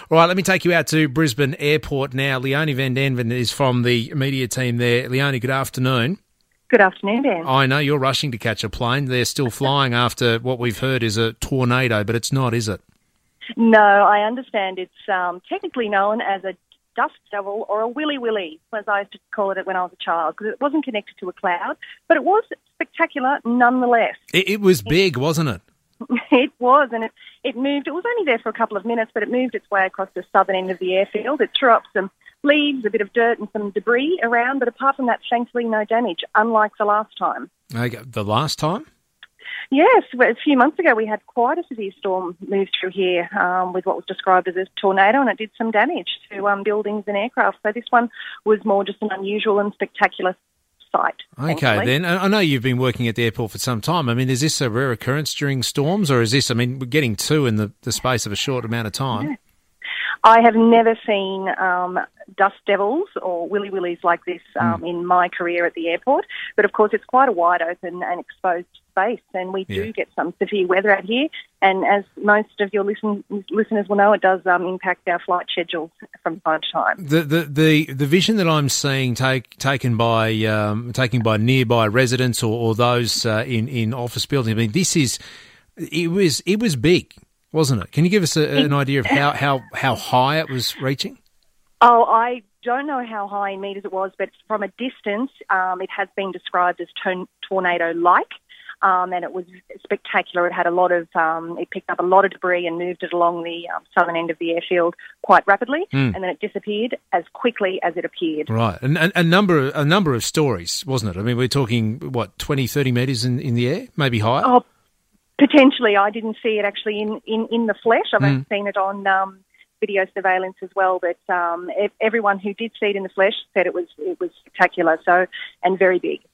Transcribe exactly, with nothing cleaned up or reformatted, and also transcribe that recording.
All right, let me take you out to Brisbane Airport now. Leonie Van Denven is from the media team there. Leonie, good afternoon. Good afternoon, Dan. I know you're rushing to catch a plane. They're still flying after what we've heard is a tornado, but it's not, is it? No, I understand it's um, technically known as a dust devil or a willy willy, as I used to call it when I was a child, because it wasn't connected to a cloud, but it was spectacular nonetheless. It, it was big, wasn't it? It was, and it, it moved. It was only there for a couple of minutes, but it moved its way across the southern end of the airfield. It threw up some leaves, a bit of dirt and some debris around, but apart from that, thankfully, no damage, unlike the last time. Okay, the last time? Yes, a few months ago we had quite a severe storm move through here um, with what was described as a tornado, and it did some damage to um, buildings and aircraft. So this one was more just an unusual and spectacular sight. Okay, thankfully. then. I know you've been working at the airport for some time. I mean, is this a rare occurrence during storms, or is this, I mean, we're getting two in the, the space of a short amount of time? Yeah. I have never seen um, dust devils or willy willies like this um, mm. in my career at the airport. But of course, it's quite a wide open and exposed space, and we do Yeah. get some severe weather out here. And as most of your listen, listeners will know, it does um, impact our flight schedules from time to time. The the the, the vision that I'm seeing take, taken by um, taken by nearby residents or, or those uh, in in office buildings. I mean, this is it was it was big, wasn't it? Can you give us a, an idea of how, how, how high it was reaching? Oh, I don't know how high in metres it was, but from a distance, um, it has been described as ton- tornado-like, um, and it was spectacular. It had a lot of, um, it picked up a lot of debris and moved it along the um, southern end of the airfield quite rapidly, Mm. and then it disappeared as quickly as it appeared. Right, and, and a number of, a number of stories, wasn't it? I mean, we're talking what twenty, thirty metres in, in the air, maybe higher. Oh, potentially. I didn't see it actually in, in, in the flesh. I've Mm. only seen it on um, video surveillance as well. But um, ev- everyone who did see it in the flesh said it was it was spectacular. So and very big.